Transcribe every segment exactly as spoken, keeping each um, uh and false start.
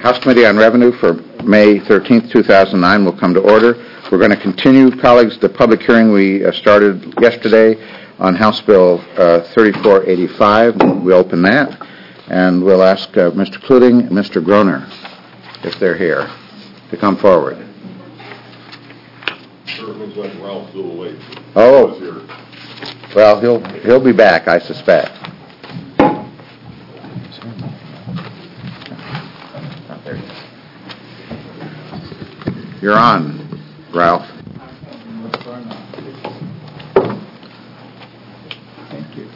House Committee on Revenue for May thirteenth, two thousand nine will come to order. We're going to continue, colleagues, the public hearing we uh, started yesterday on House Bill uh, thirty-four eighty-five. We open that, and we'll ask uh, Mister Kluting and Mister Groner, if they're here, to come forward. Sure, looks like Ralph's still awake. Oh, well, he'll he'll be back, I suspect. You're on, Ralph. Thank you.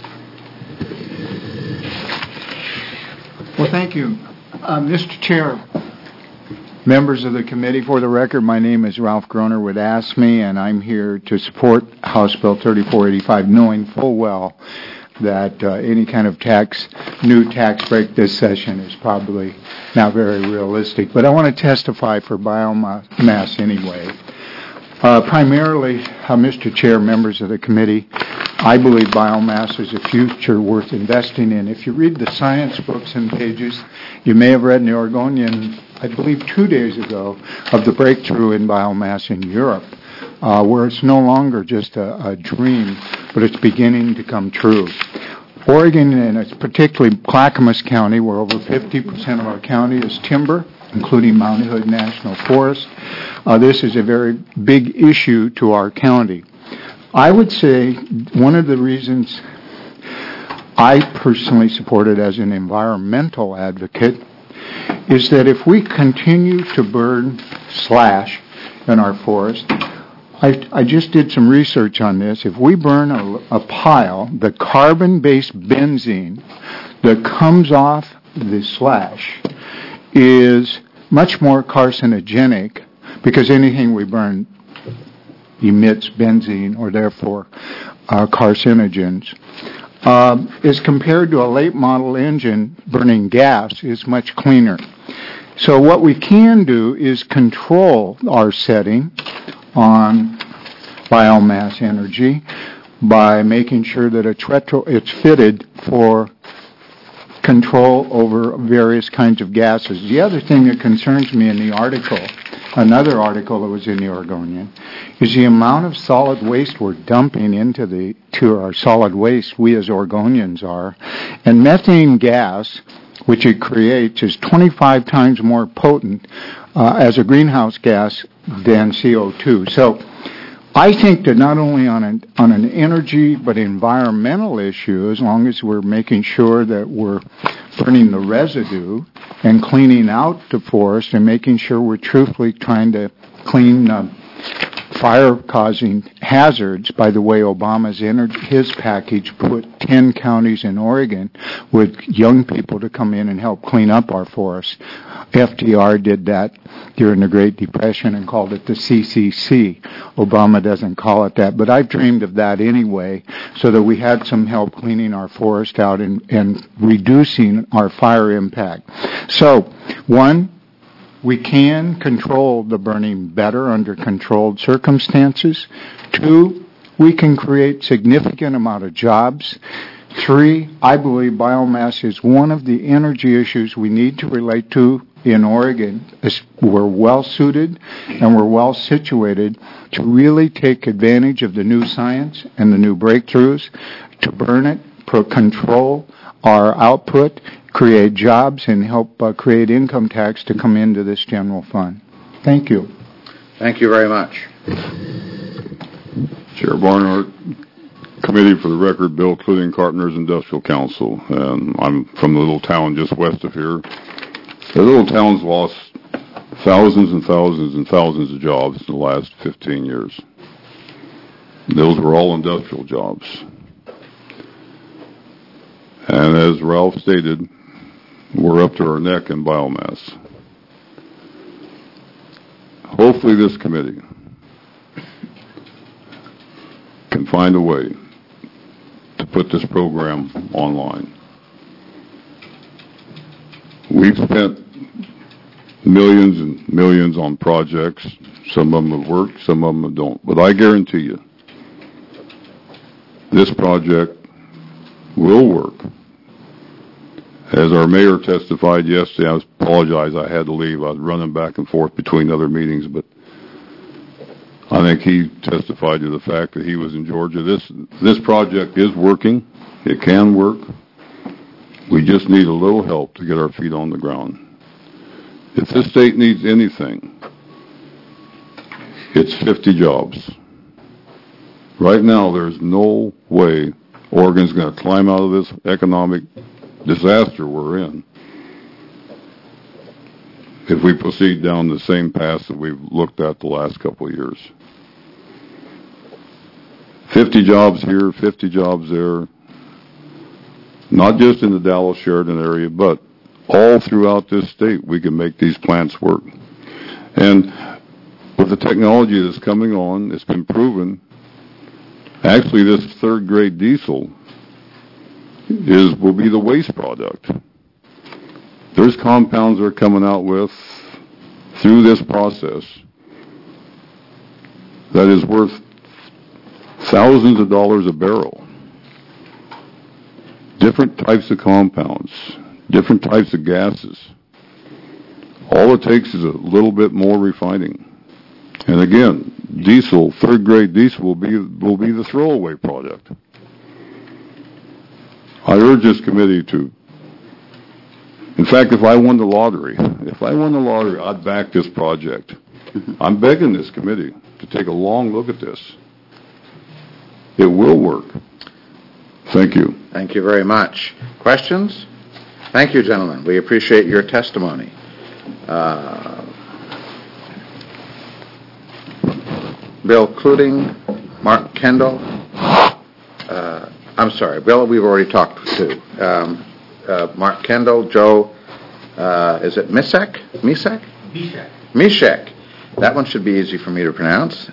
Well, thank you. Uh, Mister Chair, members of the committee, for the record, my name is Ralph Groner with A S M E, and I'm here to support House Bill thirty-four eighty-five, knowing full well that uh, any kind of tax, new tax break this session is probably not very realistic. But I want to testify for biomass anyway. Uh, primarily, uh, Mister Chair, members of the committee, I believe biomass is a future worth investing in. If you read the science books and pages, you may have read in the Oregonian, I believe two days ago, of the breakthrough in biomass in Europe, uh, where it's no longer just a, a dream, but it's beginning to come true. Oregon, and it's particularly Clackamas County, where over fifty percent of our county is timber, including Mount Hood National Forest. Uh, this is a very big issue to our county. I would say one of the reasons I personally support it as an environmental advocate is that if we continue to burn slash in our forest, I, I just did some research on this. If we burn a, a pile, the carbon-based benzene that comes off the slash is much more carcinogenic because anything we burn emits benzene or therefore uh, carcinogens. Um, as compared to a late model engine burning gas is much cleaner. So what we can do is control our setting on biomass energy by making sure that it's retro, it's fitted for control over various kinds of gases. The other thing that concerns me in the article, another article that was in the Oregonian, is the amount of solid waste we're dumping into the to our solid waste, we as Oregonians are. And methane gas, which it creates, is twenty-five times more potent uh, as a greenhouse gas than C O two. So I think that not only on an, on an energy but environmental issue, as long as we're making sure that we're burning the residue and cleaning out the forest and making sure we're truthfully trying to clean uh, fire-causing hazards. By the way, Obama's energy, his package put ten counties in Oregon with young people to come in and help clean up our forests. F D R did that during the Great Depression and called it the C C C. Obama doesn't call it that, but I've dreamed of that anyway, so that we had some help cleaning our forest out and, and reducing our fire impact. So, one, we can control the burning better under controlled circumstances. Two, we can create significant amount of jobs. Three, I believe biomass is one of the energy issues we need to relate to in Oregon. We're well suited and we're well situated to really take advantage of the new science and the new breakthroughs, to burn it, pro- control our output, create jobs, and help uh, create income tax to come into this general fund. Thank you. Thank you very much. Chair Barnhart, committee, for the record, Bill Kluting, Carpenters Industrial Council. And I'm from the little town just west of here. The little town's lost thousands and thousands and thousands of jobs in the last fifteen years. Those were all industrial jobs. And as Ralph stated, we're up to our neck in biomass. Hopefully this committee can find a way to put this program online. We've spent millions and millions on projects. Some of them have worked, some of them don't. But I guarantee you, this project will work. As our mayor testified yesterday, I was apologize, I had to leave. I was running back and forth between other meetings, but I think he testified to the fact that he was in Georgia. This this project is working. It can work. We just need a little help to get our feet on the ground. If this state needs anything, it's fifty jobs. Right now, there's no way Oregon's going to climb out of this economic disaster we're in if we proceed down the same path that we've looked at the last couple of years. fifty jobs here, fifty jobs there, not just in the Dallas-Sheridan area, but all throughout this state we can make these plants work. And with the technology that's coming on, it's been proven, actually this third-grade diesel is will be the waste product. There's compounds they're coming out with through this process that is worth thousands of dollars a barrel. Different types of compounds, different types of gases. All it takes is a little bit more refining. And again, diesel, third-grade diesel will be will be the throwaway product. I urge this committee to, in fact, if I won the lottery, if I won the lottery, I'd back this project. I'm begging this committee to take a long look at this. It will work. Thank you. Thank you very much. Questions? Thank you, gentlemen. We appreciate your testimony. Uh, Bill Cluting, Mark Kendall. Uh, I'm sorry, Bill, we've already talked to. Um, uh, Mark Kendall, Joe, uh, is it Misek? Misek? Mishek. Mishek. That one should be easy for me to pronounce.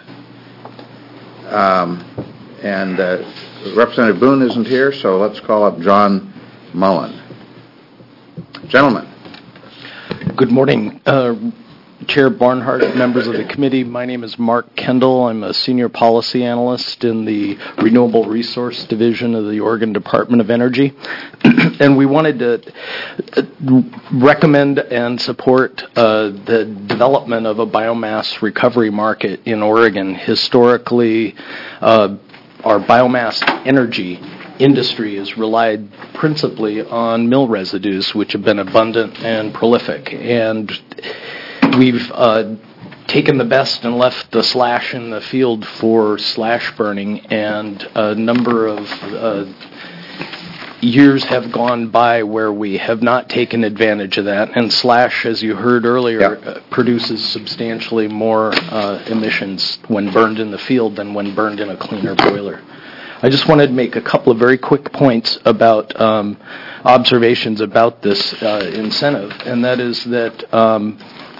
Um, and uh, Representative Boone isn't here, so let's call up John Mullen. Gentlemen. Good morning, uh, Chair Barnhart, members of the committee. My name is Mark Kendall. I'm a senior policy analyst in the Renewable Resource Division of the Oregon Department of Energy. And we wanted to recommend and support uh, the development of a biomass recovery market in Oregon. Historically, uh, our biomass energy industry has relied principally on mill residues, which have been abundant and prolific. And we've uh, taken the best and left the slash in the field for slash burning, and a number of uh, years have gone by where we have not taken advantage of that. And slash, as you heard earlier, yeah. uh, produces substantially more uh, emissions when burned in the field than when burned in a cleaner boiler. I just wanted to make a couple of very quick points about um, observations about this uh, incentive, and that is that um,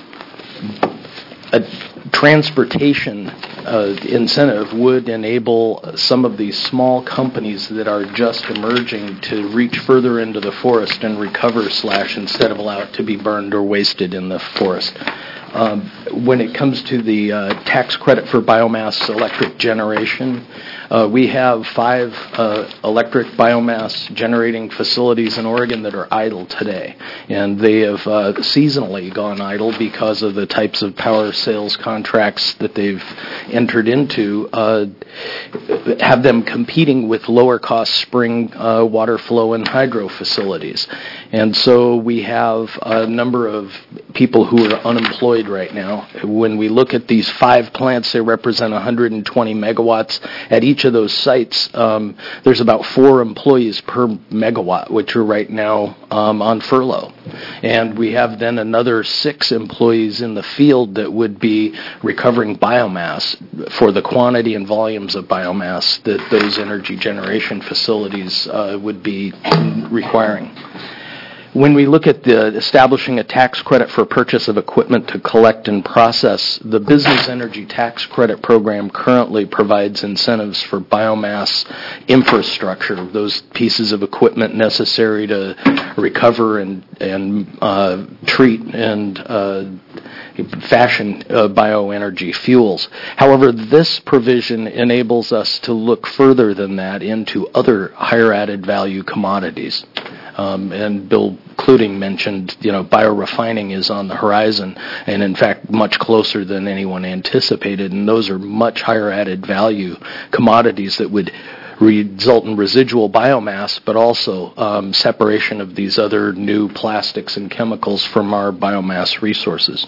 a transportation uh, incentive would enable some of these small companies that are just emerging to reach further into the forest and recover slash instead of allow it to be burned or wasted in the forest. Um, when it comes to the uh, tax credit for biomass electric generation, uh, we have five uh, electric biomass generating facilities in Oregon that are idle today, and they have uh, seasonally gone idle because of the types of power sales contracts that they've entered into, uh, have them competing with lower cost spring uh, water flow and hydro facilities. And so we have a number of people who are unemployed right now. When we look at these five plants, they represent one hundred twenty megawatts. At each of those sites, um, there's about four employees per megawatt, which are right now um, on furlough. And we have then another six employees in the field that would be recovering biomass for the quantity and volumes of biomass that those energy generation facilities uh, would be requiring. When we look at the establishing a tax credit for purchase of equipment to collect and process, the Business Energy Tax Credit Program currently provides incentives for biomass infrastructure, those pieces of equipment necessary to recover and, and uh, treat and uh, fashion uh, bioenergy fuels. However, this provision enables us to look further than that into other higher added value commodities. Um, and Bill including mentioned, you know, biorefining is on the horizon, and in fact much closer than anyone anticipated, and those are much higher added value commodities that would result in residual biomass, but also um, separation of these other new plastics and chemicals from our biomass resources.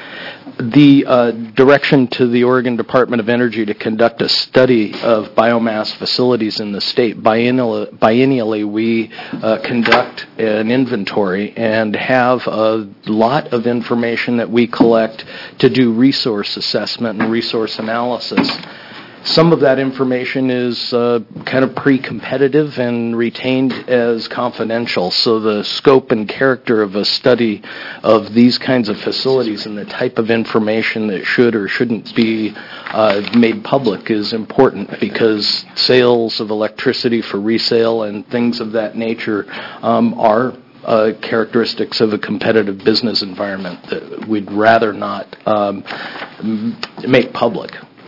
The uh, direction to the Oregon Department of Energy to conduct a study of biomass facilities in the state. Biennial, biennially, we uh, conduct an inventory and have a lot of information that we collect to do resource assessment and resource analysis. Some of that information is uh, kind of pre-competitive and retained as confidential, so the scope and character of a study of these kinds of facilities and the type of information that should or shouldn't be uh, made public is important, because sales of electricity for resale and things of that nature um, are Uh, characteristics of a competitive business environment that we'd rather not um, m- make public.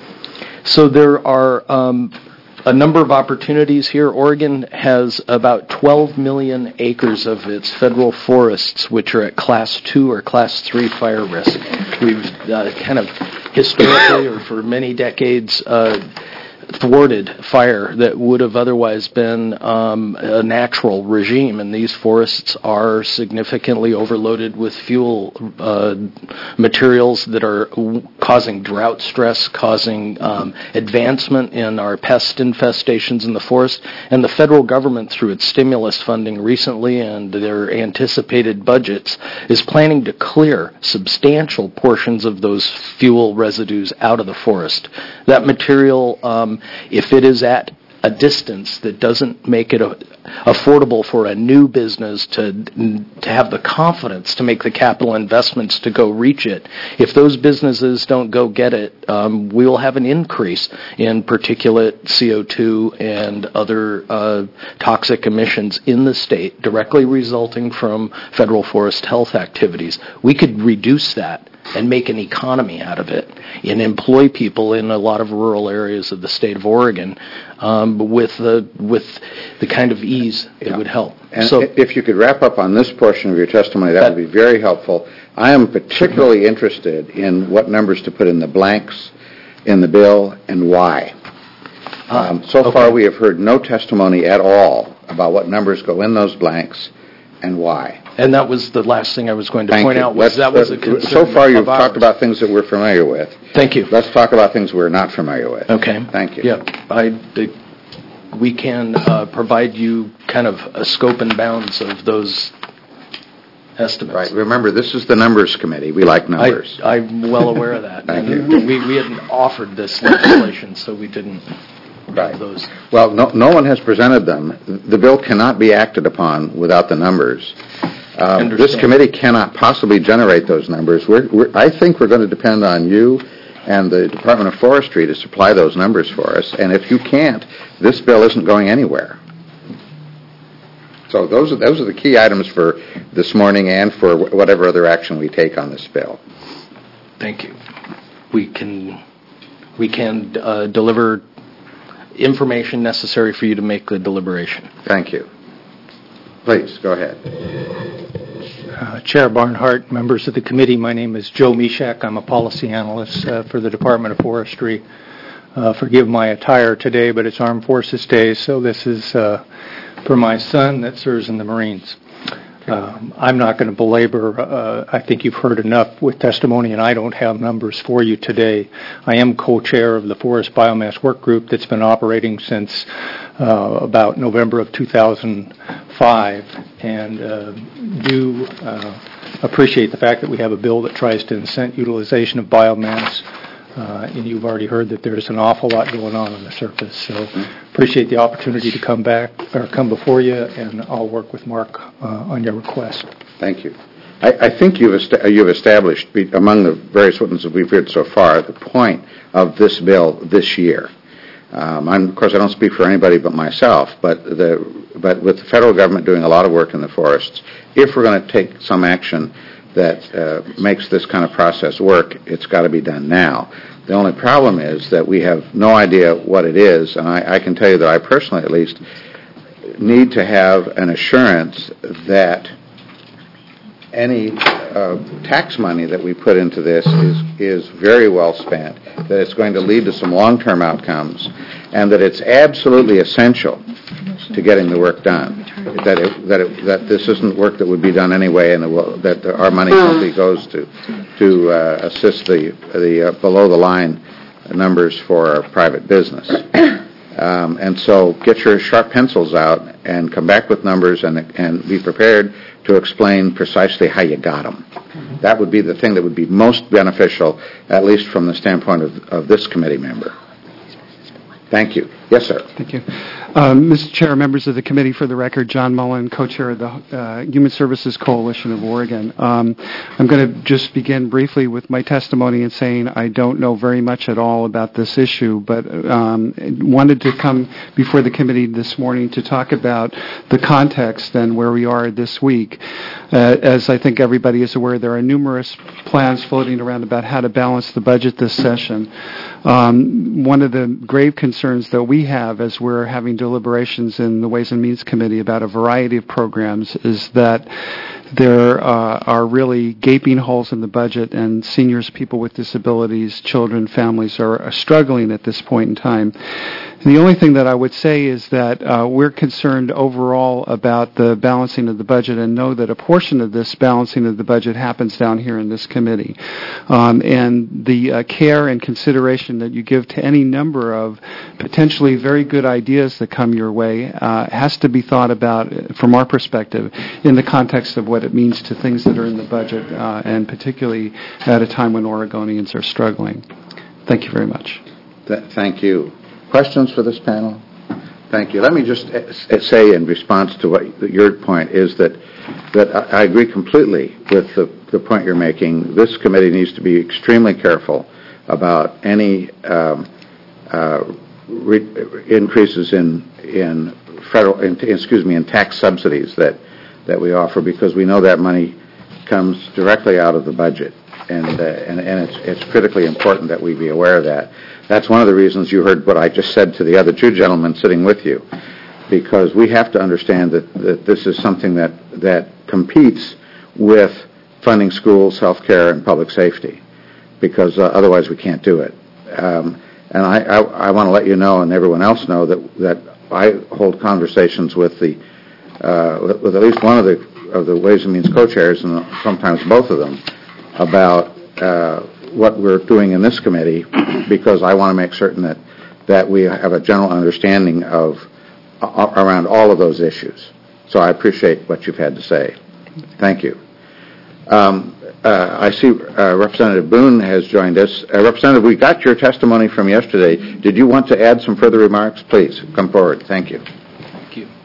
So there are um, a number of opportunities here. Oregon has about twelve million acres of its federal forests which are at class two or class three fire risk. We've uh, kind of historically or for many decades uh, thwarted fire that would have otherwise been um, a natural regime, and these forests are significantly overloaded with fuel uh, materials that are w- causing drought stress, causing um, advancement in our pest infestations in the forest, and the federal government, through its stimulus funding recently and their anticipated budgets, is planning to clear substantial portions of those fuel residues out of the forest. That material um, if it is at a distance that doesn't make it a, affordable for a new business to to have the confidence to make the capital investments to go reach it, if those businesses don't go get it, um, we will have an increase in particulate C O two and other uh, toxic emissions in the state directly resulting from federal forest health activities. We could reduce that and make an economy out of it and employ people in a lot of rural areas of the state of Oregon um, with the with the kind of ease that yeah. would help. And so, if you could wrap up on this portion of your testimony, that, that would be very helpful. I am particularly interested in what numbers to put in the blanks in the bill and why. Um, so okay. far, we have heard no testimony at all about what numbers go in those blanks and why. And that was the last thing I was going to Thank point you. out. Was Let's, that was a so concern far, you've of talked ours. about things that we're familiar with. Thank you. Let's talk about things we're not familiar with. Okay. Thank you. Yeah, I, the, we can uh, provide you kind of a scope and bounds of those estimates. Right. Remember, this is the numbers committee. We like numbers. I, I'm well aware of that. Thank and you. We, we hadn't offered this legislation, so we didn't. Right. Those. Well, no, no one has presented them. The bill cannot be acted upon without the numbers. Um, this committee cannot possibly generate those numbers. We're, we're, I think we're going to depend on you and the Department of Forestry to supply those numbers for us. And if you can't, this bill isn't going anywhere. So those are those are the key items for this morning and for whatever other action we take on this bill. Thank you. We can we can uh, deliver information necessary for you to make the deliberation. Thank you. Please, go ahead. Uh, Chair Barnhart, members of the committee, my name is Joe Mishak. I'm a policy analyst uh, for the Department of Forestry. Uh, forgive my attire today, but it's Armed Forces Day, so this is uh, for my son that serves in the Marines. Um, I'm not going to belabor. Uh, I think you've heard enough with testimony, and I don't have numbers for you today. I am co-chair of the Forest Biomass Work Group that's been operating since uh, about November of two thousand five, and uh, do uh, appreciate the fact that we have a bill that tries to incent utilization of biomass. Uh, and you've already heard that there's an awful lot going on on the surface. So appreciate the opportunity to come back or come before you, and I'll work with Mark uh, on your request. Thank you. I, I think you've, est- you've established, be- among the various witnesses we've heard so far, the point of this bill this year. Um, I'm, of course, I don't speak for anybody but myself, but the but with the federal government doing a lot of work in the forests, if we're going to take some action that uh, makes this kind of process work, it's got to be done now. The only problem is that we have no idea what it is, and I, I can tell you that I personally, at least, need to have an assurance that any uh, tax money that we put into this is is very well spent, that it's going to lead to some long-term outcomes, and that it's absolutely essential to getting the work done. That it, that it, that this isn't work that would be done anyway, and that our money simply goes to to uh, assist the the uh, below the line numbers for our private business. Um, and so get your sharp pencils out and come back with numbers and and be prepared to explain precisely how you got them. That would be the thing that would be most beneficial, at least from the standpoint of, of this committee member. Thank you. Yes, sir. Thank you. Um, Mister Chair, members of the committee, for the record, John Mullen, co-chair of the uh, Human Services Coalition of Oregon. Um, I'm going to just begin briefly with my testimony and saying I don't know very much at all about this issue, but um, wanted to come before the committee this morning to talk about the context and where we are this week. Uh, as I think everybody is aware, there are numerous plans floating around about how to balance the budget this session. Um, one of the grave concerns that we have as we're having deliberations in the Ways and Means Committee about a variety of programs is that there uh, are really gaping holes in the budget, and seniors, people with disabilities, children, families are, are struggling at this point in time. The only thing that I would say is that uh, we're concerned overall about the balancing of the budget and know that a portion of this balancing of the budget happens down here in this committee. Um, and the uh, care and consideration that you give to any number of potentially very good ideas that come your way uh, has to be thought about, from our perspective, in the context of what it means to things that are in the budget, uh, and particularly at a time when Oregonians are struggling. Thank you very much. Th- thank you. Questions for this panel? Thank you. Let me just uh, say in response to what your point is that that I, I agree completely with the, the point you're making. This committee needs to be extremely careful about any um, uh, re- increases in in federal, in, excuse me, in tax subsidies that that we offer, because we know that money comes directly out of the budget, and uh, and and it's it's critically important that we be aware of that. That's one of the reasons you heard what I just said to the other two gentlemen sitting with you, because we have to understand that, that this is something that, that competes with funding schools, health care, and public safety, because uh, otherwise we can't do it. Um, and I, I, I want to let you know, and everyone else know, that, that I hold conversations with the uh, with, with at least one of the of the Ways and Means co-chairs, and sometimes both of them, about uh, what we're doing in this committee, because I want to make certain that, that we have a general understanding of uh, around all of those issues. So I appreciate what you've had to say. Thank you. Um, uh, I see uh, Representative Boone has joined us. Uh, Representative, we got your testimony from yesterday. Did you want to add some further remarks? Please, come forward. Thank you. Thank you.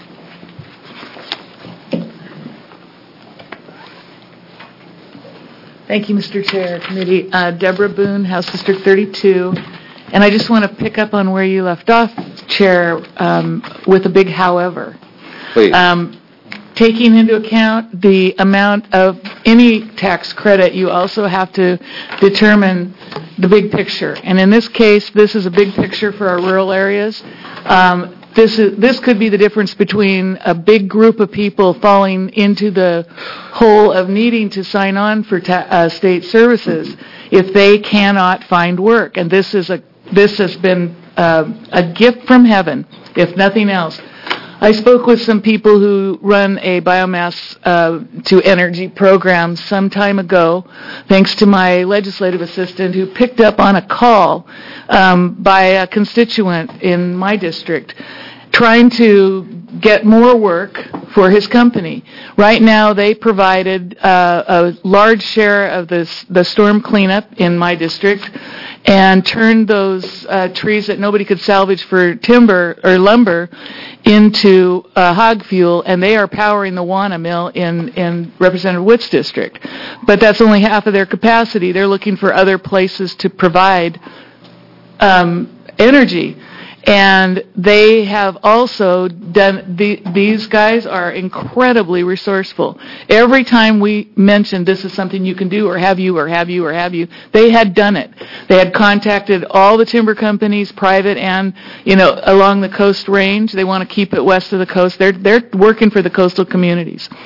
Thank you, Mister Chair, Committee. Uh, Deborah Boone, House District thirty-two. And I just want to pick up on where you left off, Chair, um, with a big however. Please. Um, taking into account the amount of any tax credit, you also have to determine the big picture. And in this case, this is a big picture for our rural areas. Um, This is this could be the difference between a big group of people falling into the hole of needing to sign on for ta- uh, state services if they cannot find work. And this is a this has been uh, a gift from heaven, if nothing else. I spoke with some people who run a biomass uh, to energy program some time ago, thanks to my legislative assistant who picked up on a call um, by a constituent in my district trying to get more work for his company. Right now, they provided uh, a large share of this, the storm cleanup in my district and turned those uh, trees that nobody could salvage for timber or lumber into uh, hog fuel, and they are powering the Wana mill in, in Representative Witt's district. But that's only half of their capacity. They're looking for other places to provide um, energy. And they have also done, the, these guys are incredibly resourceful. Every time we mentioned this is something you can do, or have you, or have you, or have you, they had done it. They had contacted all the timber companies, private and, you know, along the coast range. They want to keep it west of the coast. They're, they're working for the coastal communities.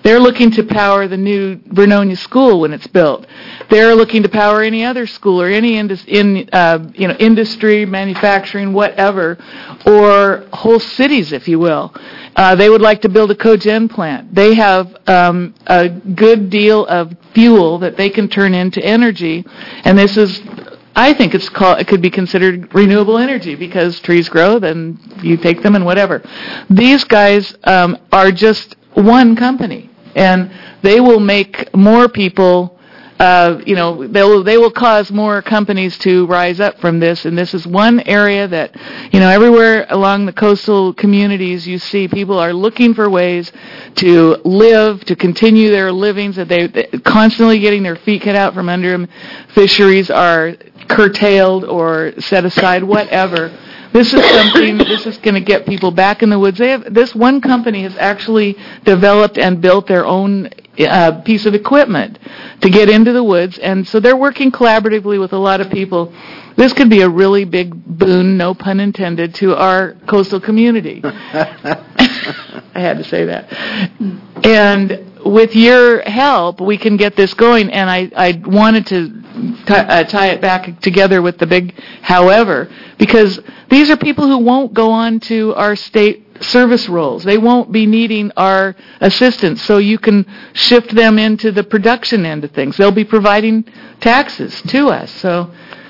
They're looking to power the new Vernonia School when it's built. They're looking to power any other school or any indus- in uh, you know industry, manufacturing, whatever, or whole cities, if you will. Uh, they would like to build a cogen plant. They have um, a good deal of fuel that they can turn into energy, and this is, I think it's called, it could be considered renewable energy because trees grow, then you take them and whatever. These guys um, are just one company, and they will make more people. Uh, you know, they will they will cause more companies to rise up from this, and this is one area that, you know, everywhere along the coastal communities you see people are looking for ways to live, to continue their livings, that they they're constantly getting their feet cut out from under them. Fisheries are curtailed or set aside, whatever. This is something, this is going to get people back in the woods. They have, this one company has actually developed and built their own uh, piece of equipment to get into the woods, and so they're working collaboratively with a lot of people. This could be a really big boon, no pun intended, to our coastal community. I had to say that. And with your help, we can get this going, and I, I wanted to t- uh, tie it back together with the big however, because these are people who won't go on to our state service roles. They won't be needing our assistance, so you can shift them into the production end of things. They'll be providing taxes to us, so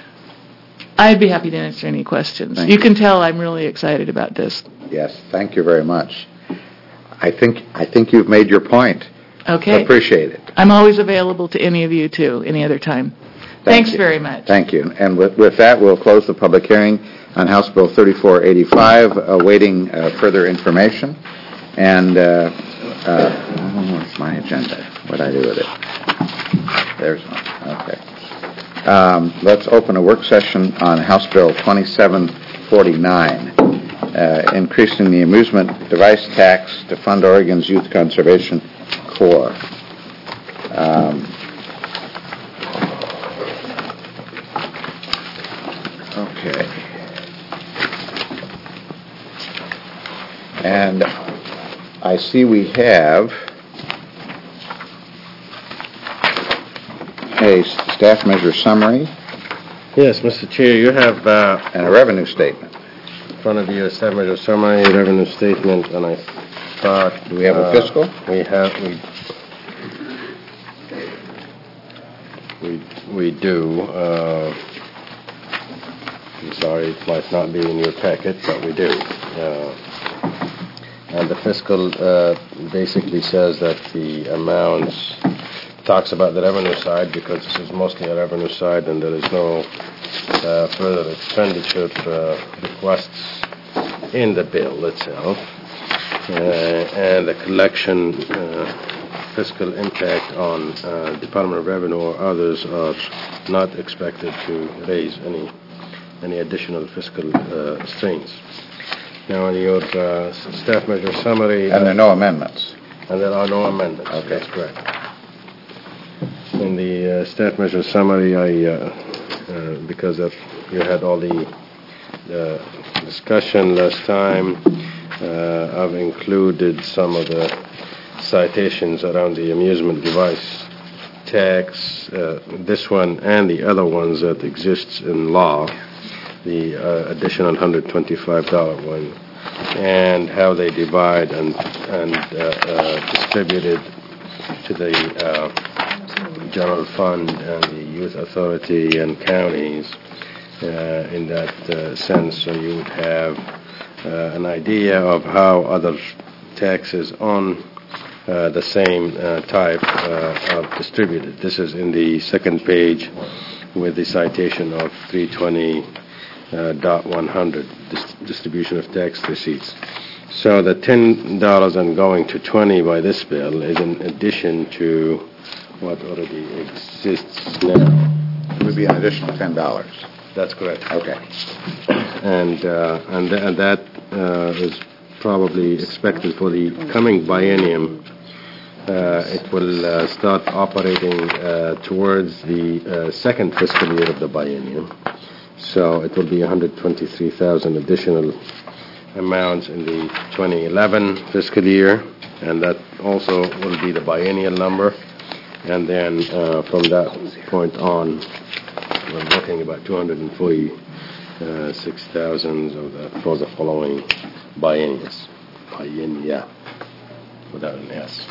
I'd be happy to answer any questions. Thank you you. can tell I'm really excited about this. Yes, thank you very much. I think I think you've made your point. Okay. Appreciate it. I'm always available to any of you, too, any other time. Thank Thanks you. very much. Thank you. And with, with that, we'll close the public hearing on House Bill thirty-four eighty-five, awaiting uh, further information. And uh, uh, oh, where's my agenda? What did I do with it? There's one. Okay. Um, let's open a work session on House Bill twenty-seven forty-nine, uh, increasing the amusement device tax to fund Oregon's Youth Conservation Corps. Um, okay. And I see we have a staff measure summary Yes, Mister Chair, you have uh, and a revenue statement. in front of you a staff measure summary, revenue statement, and I thought... Do we have a uh, fiscal? We have, we, we, we do. Uh, I'm sorry, it might not be in your packet, but we do. Uh, and the fiscal uh, basically says that the amounts... talks about the revenue side because this is mostly a revenue side and there is no uh, further expenditure uh, requests in the bill itself. Uh, and the collection uh, fiscal impact on uh, Department of Revenue or others are not expected to raise any any additional fiscal uh, strains. Now, in your uh, staff measure summary... And there are no amendments. And there are no amendments. Okay. That's correct. In the uh, staff measure summary, I, uh, uh, because of, you had all the uh, discussion last time, uh, I've included some of the citations around the amusement device tax, uh, this one and the other ones that exists in law, the uh, additional one hundred twenty-five dollars one, and how they divide and, and uh, uh, distributed to the uh, general fund and the youth authority and counties uh, in that uh, sense, so you would have uh, an idea of how other taxes on uh, the same uh, type uh, are distributed. This is in the second page with the citation of three twenty dot one hundred, dis- distribution of tax receipts. So the ten dollars and going to twenty by this bill is in addition to what already exists now. It would be an additional ten dollars. That's correct. Okay. And uh, and, th- and that uh, is probably expected for the coming biennium. Uh, it will uh, start operating uh, towards the uh, second fiscal year of the biennium. So it will be one hundred twenty-three thousand additional amounts in the twenty eleven fiscal year, and that also will be the biennial number, and then uh, from that point on, we're looking about two hundred forty-six thousand of the, for the following biennials. Biennia, without an S.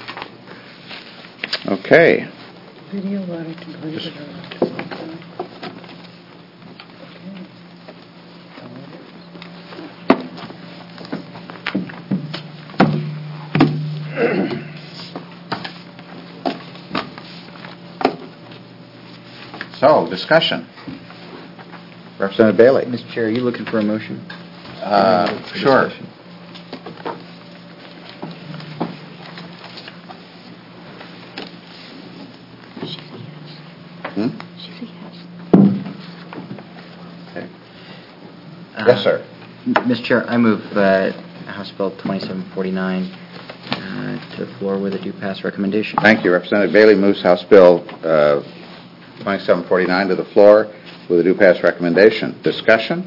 Okay. So, discussion. Representative Bailey. Mister Chair, are you looking for a motion? Uh, sure. Hmm? Okay. Yes, sir. Uh, Mister Chair, I move uh, House Bill twenty-seven forty-nine uh, to the floor with a due pass recommendation. Thank you. Representative Bailey moves House Bill uh, twenty-seven forty-nine to the floor with a due pass recommendation. Discussion?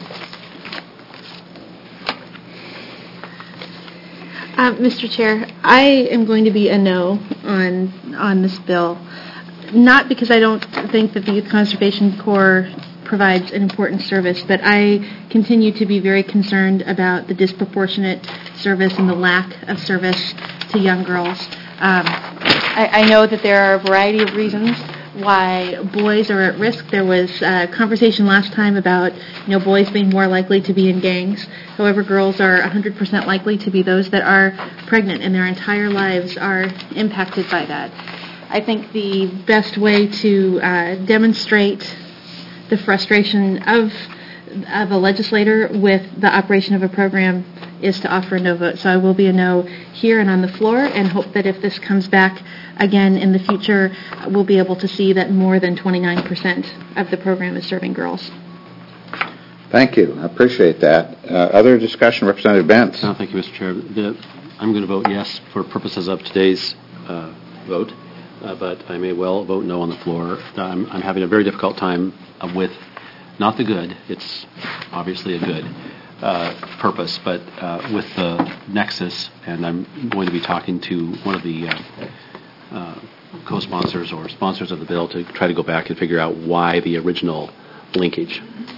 Uh, Mister Chair, I am going to be a no on on this bill, not because I don't think that the Youth Conservation Corps provides an important service, but I continue to be very concerned about the disproportionate service and the lack of service to young girls. Um, I, I know that there are a variety of reasons why boys are at risk. There was a conversation last time about, you know, boys being more likely to be in gangs. However, girls are one hundred percent likely to be those that are pregnant, and their entire lives are impacted by that. I think the best way to uh, demonstrate the frustration of of a legislator with the operation of a program is to offer a no vote. So I will be a no here and on the floor, and hope that if this comes back again in the future, we'll be able to see that more than twenty-nine percent of the program is serving girls. Thank you. I appreciate that. Uh, other discussion, Representative Bentz. No, thank you, Mister Chair. The, I'm going to vote yes for purposes of today's uh, vote, uh, but I may well vote no on the floor. I'm, I'm having a very difficult time uh, with not the good, it's obviously a good uh, purpose, but uh, with the nexus, and I'm going to be talking to one of the uh, uh, co-sponsors or sponsors of the bill to try to go back and figure out why the original linkage.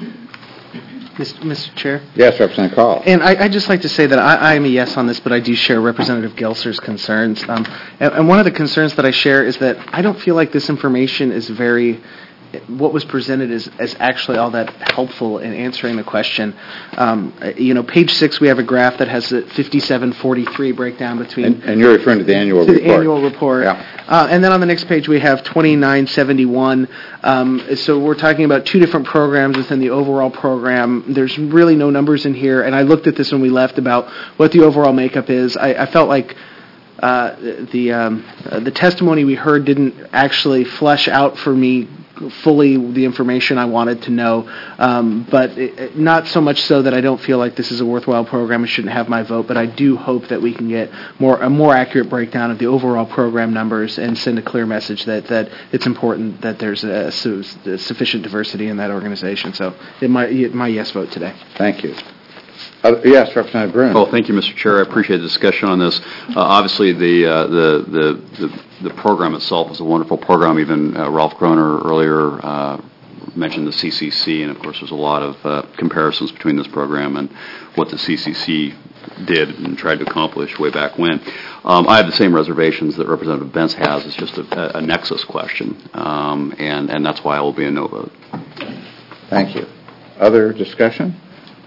Mister Chair? Yes, Representative Call. And I, I'd just like to say that I, I am a yes on this, but I do share Representative Gelser's concerns. Um, and, and one of the concerns that I share is that I don't feel like this information is very... what was presented is, is actually all that helpful in answering the question. Um, you know, page six, we have a graph that has a fifty-seven forty-three breakdown between... And, and you're referring to the annual to report. the annual report. Yeah. Uh, and then on the next page, we have twenty-nine seventy-one. Um, so we're talking about two different programs within the overall program. There's really no numbers in here. And I looked at this when we left about what the overall makeup is. I, I felt like uh, the, um, uh, the testimony we heard didn't actually flesh out for me fully the information I wanted to know, um, but it, it, not so much so that I don't feel like this is a worthwhile program. It shouldn't have my vote, but I do hope that we can get more a more accurate breakdown of the overall program numbers and send a clear message that, that it's important that there's a, su- sufficient diversity in that organization. So it my, my yes vote today. Thank you. Uh, yes, Representative Gruen. Well, thank you, Mister Chair. I appreciate the discussion on this. Uh, obviously, the, uh, the, the the the program itself is a wonderful program. Even uh, Ralph Groner earlier uh, mentioned the C C C, and of course, there's a lot of uh, comparisons between this program and what the C C C did and tried to accomplish way back when. Um, I have the same reservations that Representative Bentz has. It's just a, a nexus question, um, and and that's why I will be a no vote. Thank you. Other discussion?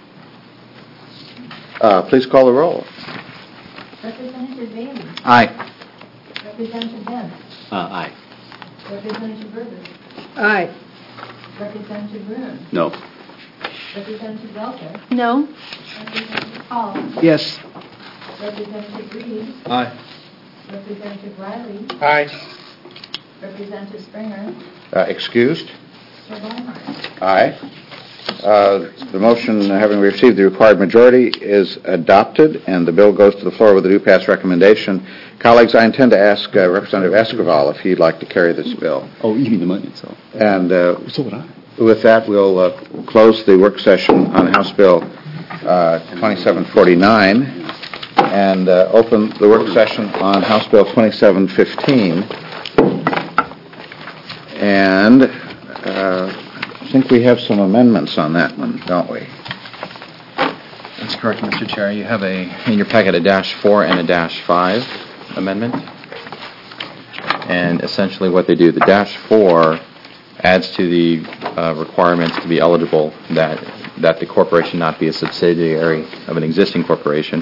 Uh, please call the roll. Representative Bailey. Aye. Representative Bentz. Uh, aye. Representative Burgess. Aye. Representative Gruen. No. Representative Welker. No. Representative Hall. Yes. Representative Reed. Aye. Representative Riley. Aye. Representative Springer. Uh, excused? Chair Barnhart. Aye. Uh, the motion, having received the required majority, is adopted, and the bill goes to the floor with a due pass recommendation. Colleagues, I intend to ask uh, Representative Esquivel if he'd like to carry this bill. Oh, you mean the money itself? And uh, So would I. with that, we'll uh, close the work session on House Bill uh, twenty-seven forty-nine. and uh, open the work session on House Bill twenty-seven fifteen. And uh, I think we have some amendments on that one, don't we? That's correct, Mister Chair. You have a, in your packet, a dash four and a dash five amendment. And essentially what they do, the dash four adds to the uh, requirements to be eligible that that the corporation not be a subsidiary of an existing corporation.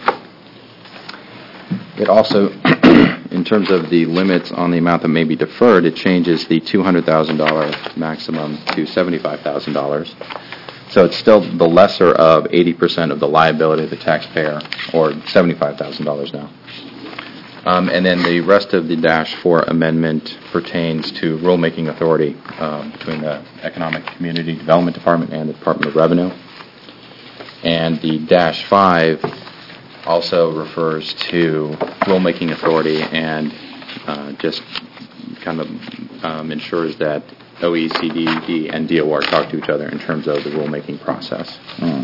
It also, in terms of the limits on the amount that may be deferred, it changes the two hundred thousand dollars maximum to seventy-five thousand dollars. So it's still the lesser of eighty percent of the liability of the taxpayer, or seventy-five thousand dollars now. Um, and then the rest of the Dash four amendment pertains to rulemaking authority um, between the Economic Community Development Department and the Department of Revenue. And the Dash five also refers to rulemaking authority and uh, just kind of um, ensures that O E C D and D O R talk to each other in terms of the rulemaking process.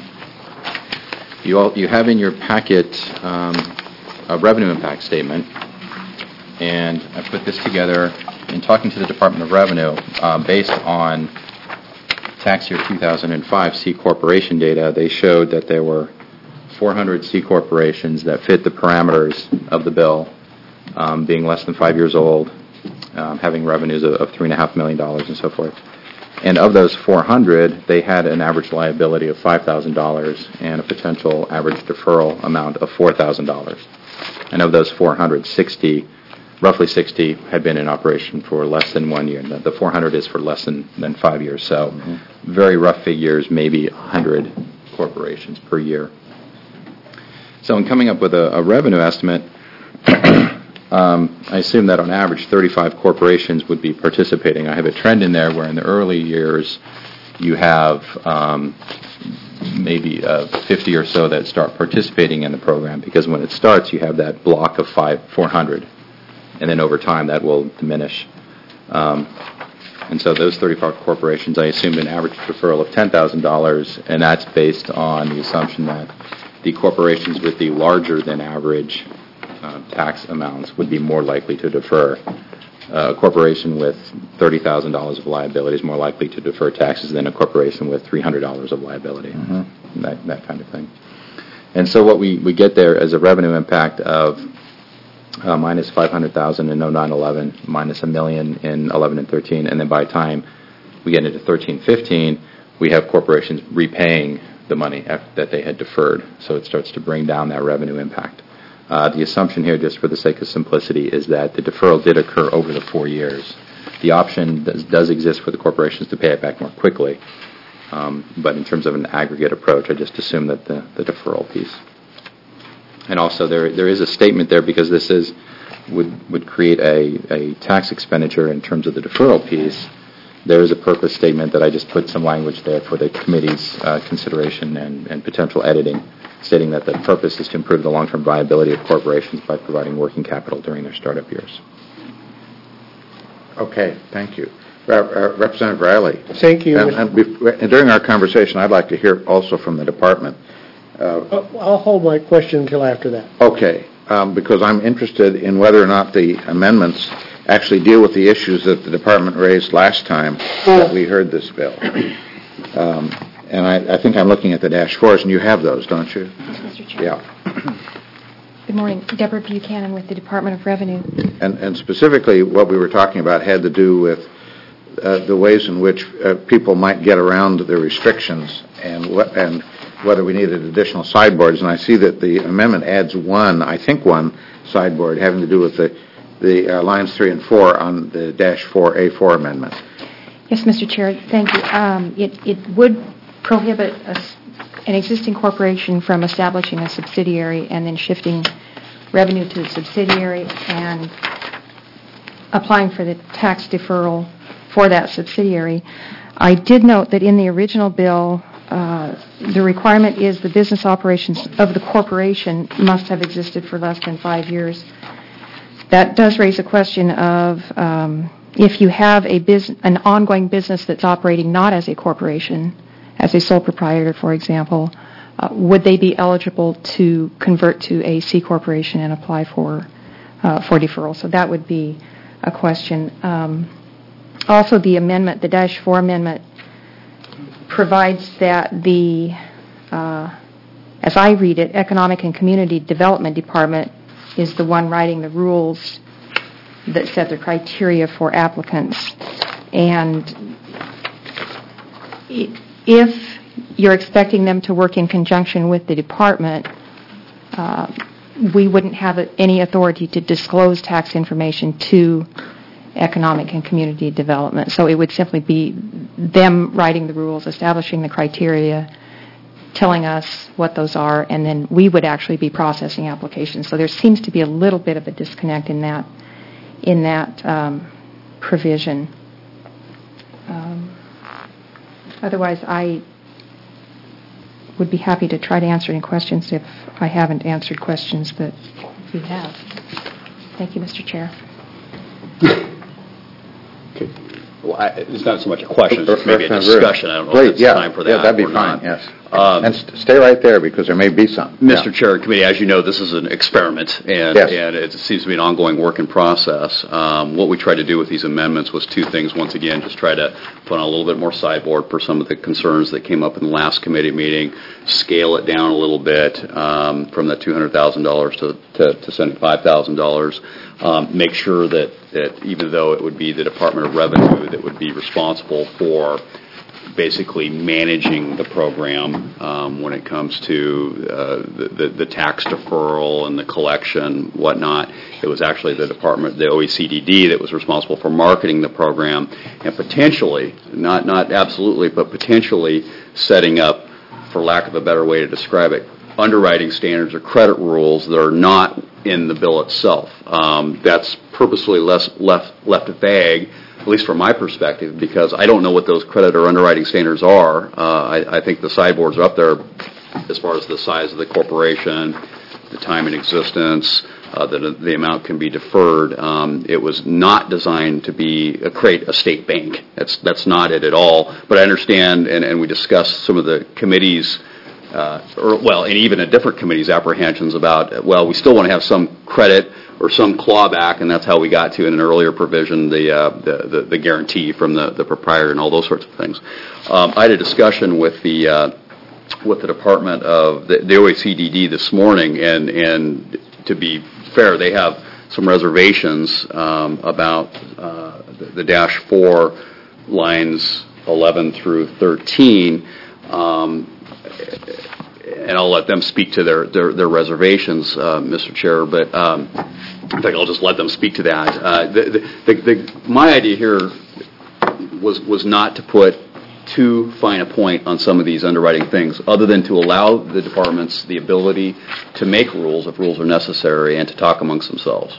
Mm. You all, you have in your packet um, a revenue impact statement, and I put this together in talking to the Department of Revenue uh, based on tax year two thousand five C corporation data. They showed that there were four hundred C corporations that fit the parameters of the bill, um, being less than five years old, um, having revenues of, of three and a half million dollars and so forth. And of those four hundred, they had an average liability of five thousand dollars and a potential average deferral amount of four thousand dollars. And of those four hundred, sixty, roughly sixty, had been in operation for less than one year. The, the four hundred is for less than, than five years. So mm-hmm. very rough figures, maybe one hundred corporations per year. So in coming up with a, a revenue estimate, um, I assume that on average thirty-five corporations would be participating. I have a trend in there where in the early years you have um, maybe uh, fifty or so that start participating in the program, because when it starts you have that block of five, four hundred, and then over time that will diminish. Um, and so those thirty-five corporations, I assumed an average deferral of ten thousand dollars, and that's based on the assumption that the corporations with the larger than average uh, tax amounts would be more likely to defer. Uh, a corporation with thirty thousand dollars of liability is more likely to defer taxes than a corporation with three hundred dollars of liability, mm-hmm. that, that kind of thing. And so what we, we get there is a revenue impact of uh, minus five hundred thousand dollars in oh nine eleven, minus a million in eleven and thirteen, and then by the time we get into thirteen fifteen, we have corporations repaying the money that they had deferred, so it starts to bring down that revenue impact. Uh, the assumption here, just for the sake of simplicity, is that the deferral did occur over the four years. The option does, does exist for the corporations to pay it back more quickly, um, but in terms of an aggregate approach, I just assume that the, the deferral piece. And also there there is a statement there, because this is would would create a, a tax expenditure in terms of the deferral piece. There is a purpose statement that I just put some language there for the committee's uh, consideration and, and potential editing, stating that the purpose is to improve the long-term viability of corporations by providing working capital during their startup years. Okay, thank you. Uh, uh, Representative Riley. Thank you. And, and, bef- and during our conversation, I'd like to hear also from the department. Uh, I'll hold my question until after that. Okay, um, because I'm interested in whether or not the amendments actually deal with the issues that the department raised last time that we heard this bill. Um, and I, I think I'm looking at the dash fours, and you have those, don't you? Yes, Mister Chair. Yeah. Good morning. Deborah Buchanan with the Department of Revenue. And, and specifically what we were talking about had to do with uh, the ways in which uh, people might get around the restrictions and what, and whether we needed additional sideboards. And I see that the amendment adds one, I think one, sideboard having to do with the the uh, lines three and four on the dash four A four amendment. Yes, Mister Chair, thank you. Um, it, it would prohibit a, an existing corporation from establishing a subsidiary and then shifting revenue to the subsidiary and applying for the tax deferral for that subsidiary. I did note that in the original bill, uh, the requirement is the business operations of the corporation must have existed for less than five years. That does raise a question of um, if you have a bus- an ongoing business that's operating not as a corporation, as a sole proprietor, for example, uh, would they be eligible to convert to a C corporation and apply for uh, for deferral? So that would be a question. Um, also, the amendment, the Dash four amendment, provides that the, uh, as I read it, Economic and Community Development Department is the one writing the rules that set the criteria for applicants. And if you're expecting them to work in conjunction with the department, uh, we wouldn't have any authority to disclose tax information to Economic and Community Development. So it would simply be them writing the rules, establishing the criteria, telling us what those are, and then we would actually be processing applications. So there seems to be a little bit of a disconnect in that in that um, provision. Um, otherwise, I would be happy to try to answer any questions if I haven't answered questions that you have. Thank you, Mister Chair. Okay. Well, I, it's not so much a question, it's maybe a discussion. I don't know Great, if it's yeah, time for that yeah, that'd be or fine, not. yes. Um, And st- stay right there, because there may be some. Mister Yeah. Chair and Committee, as you know, this is an experiment, and, Yes. and it seems to be an ongoing work in process. Um, what we tried to do with these amendments was two things. Once again, just try to put on a little bit more sideboard for some of the concerns that came up in the last committee meeting, scale it down a little bit um, from the two hundred thousand dollars to, to, to seventy-five thousand dollars. Um, make sure that, that even though it would be the Department of Revenue that would be responsible for basically managing the program um, when it comes to uh, the, the, the tax deferral and the collection, whatnot. It was actually the department, the O E C D D, that was responsible for marketing the program and potentially, not, not absolutely, but potentially setting up, for lack of a better way to describe it, underwriting standards or credit rules that are not in the bill itself. Um, that's purposely less left, left vague, at least from my perspective, because I don't know what those credit or underwriting standards are. Uh, I, I think the sideboards are up there as far as the size of the corporation, the time in existence, uh, that the amount can be deferred. Um, it was not designed to be uh, create a state bank. That's that's not it at all. But I understand, and, and we discussed some of the committees, uh, or well, and even a different committee's apprehensions about, well, we still want to have some credit or some clawback, and that's how we got to in an earlier provision the uh, the, the, the guarantee from the, the proprietor and all those sorts of things. Um, I had a discussion with the uh, with the Department of the, the O E C D D this morning, and and to be fair, they have some reservations um, about uh, the, the dash four lines eleven through thirteen. Um, and I'll let them speak to their, their, their reservations, uh, Mister Chair, but um, I think I'll just let them speak to that. Uh, the, the, the, my idea here was, was not to put too fine a point on some of these underwriting things, other than to allow the departments the ability to make rules if rules are necessary and to talk amongst themselves.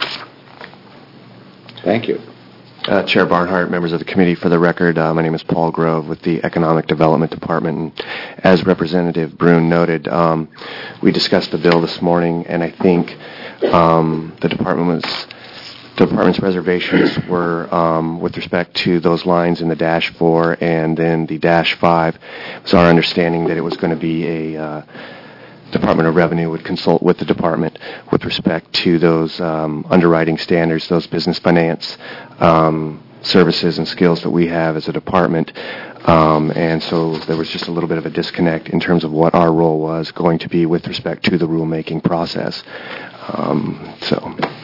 Thank you. Uh, Chair Barnhart, members of the committee, for the record, uh, my name is Paul Grove with the Economic Development Department. And as Representative Brune noted, um, we discussed the bill this morning, and I think um, the department was, the department's reservations were um, with respect to those lines in the dash four and then the dash five. It was our understanding that it was going to be a uh, Department of Revenue would consult with the department with respect to those um, underwriting standards, those business finance um, services and skills that we have as a department. Um, and so there was just a little bit of a disconnect in terms of what our role was going to be with respect to the rulemaking process. Um, so.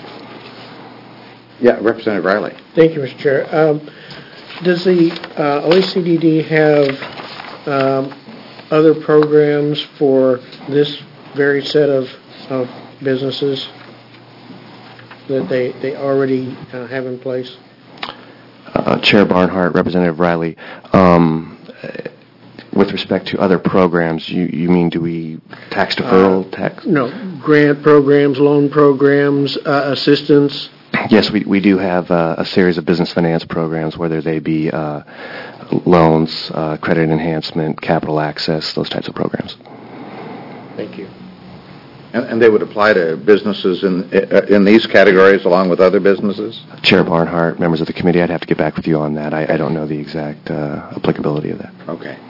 Yeah, Representative Riley. Thank you, Mister Chair. Um, does the uh, O E C D D have um, other programs for this very set of, of businesses that they, they already uh, have in place? Uh, Chair Barnhart, Representative Riley, um, with respect to other programs, you, you mean do we tax deferral? Uh, tax? No, grant programs, loan programs, uh, assistance? Yes, we, we do have uh, a series of business finance programs, whether they be uh, loans, uh, credit enhancement, capital access, those types of programs. Thank you. And, and they would apply to businesses in in these categories along with other businesses? Chair Barnhart, members of the committee, I'd have to get back with you on that. I, I don't know the exact uh, applicability of that. Okay.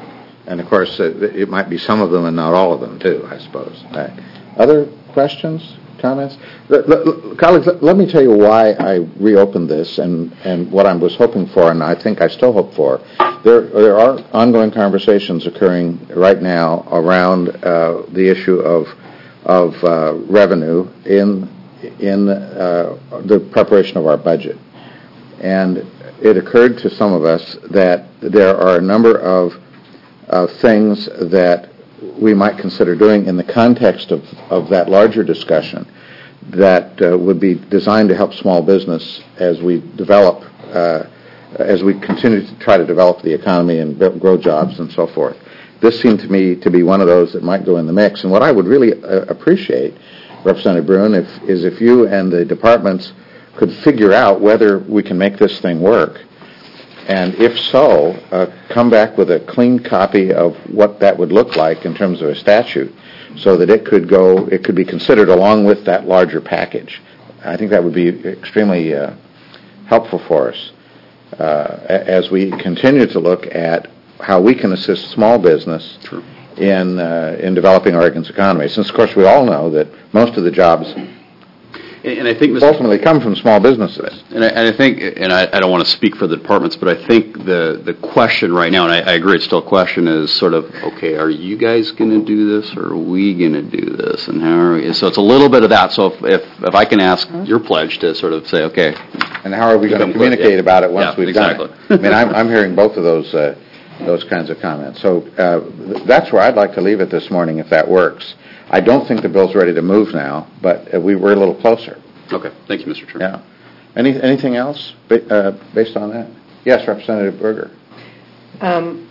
And of course, uh, it might be some of them and not all of them, too, I suppose. Uh, Other questions, comments? L- l- Colleagues, let- let me tell you why I reopened this and, and what I was hoping for, and I think I still hope for. There, there are ongoing conversations occurring right now around uh, the issue of, of uh, revenue in, in uh, the preparation of our budget. And it occurred to some of us that there are a number of uh, things that we might consider doing in the context of, of that larger discussion that uh, would be designed to help small business as we develop, uh, as we continue to try to develop the economy and build, grow jobs and so forth. This seemed to me to be one of those that might go in the mix. And what I would really uh, appreciate, Representative Brune, if, is if you and the departments could figure out whether we can make this thing work. And if so, uh, come back with a clean copy of what that would look like in terms of a statute so that it could go, it could be considered along with that larger package. I think that would be extremely uh, helpful for us uh, as we continue to look at how we can assist small business True. in uh, in developing Oregon's economy. Since, of course, we all know that most of the jobs And I think, Mister ultimately come from small businesses. And I, and I think, and I, I don't want to speak for the departments, but I think the, the question right now, and I, I agree it's still a question, is sort of, okay, are you guys going to do this, or are we going to do this, and how are we? So it's a little bit of that. So if if, if I can ask your pledge to sort of say, okay. And how are we going to communicate yeah. about it once yeah, we've exactly. done it? I mean, I'm, I'm hearing both of those uh, those kinds of comments. So uh, th- that's where I'd like to leave it this morning, if that works. I don't think the bill's ready to move now, but uh, we were a little closer. Okay. Thank you, Mister Chair. Yeah. Any, anything else ba- uh, based on that? Yes, Representative Berger. Um,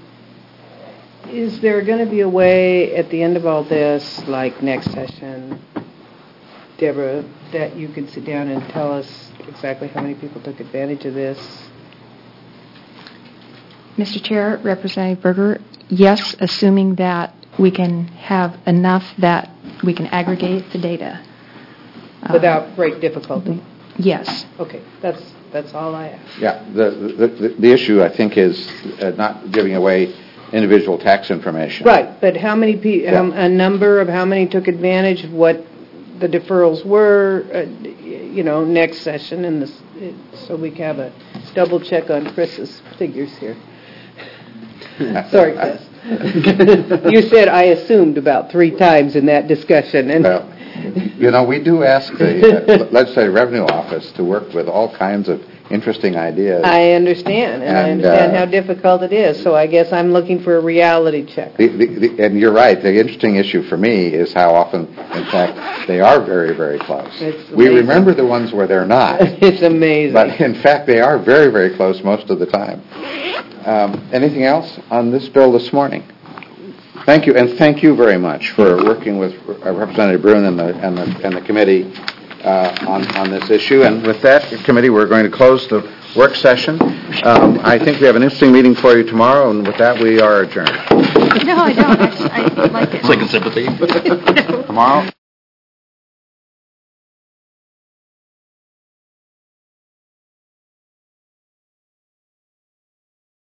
is there going to be a way at the end of all this, like next session, Deborah, that you could sit down and tell us exactly how many people took advantage of this? Mister Chair, Representative Berger, yes, assuming that we can have enough that we can aggregate the data. Without great difficulty? Yes. Okay, that's that's all I ask. Yeah. The, the, the, the issue, I think, is uh, not giving away individual tax information. Right, but how many people, Yeah. a number of how many took advantage of what the deferrals were, uh, you know, next session, and this, so we can have a double check on Chris's figures here. Sorry, Chris. You said I assumed about three times in that discussion, and. Well, you know, we do ask the uh, legislative revenue office to work with all kinds of interesting ideas. I understand, and, And, I understand uh, how difficult it is, so I guess I'm looking for a reality check. The, the, the, and you're right. The interesting issue for me is how often, in fact, they are very, very close. It's We amazing. remember the ones where they're not. It's amazing. But in fact, they are very, very close most of the time. Um, anything else on this bill this morning? Thank you, and thank you very much for working with uh, Representative Brune and the and the, and the committee uh, on on this issue. And with that, committee, we're going to close the work session. Um, I think we have an interesting meeting for you tomorrow, and with that, we are adjourned. No, I don't. I, I like it. It's like a sympathy. Tomorrow.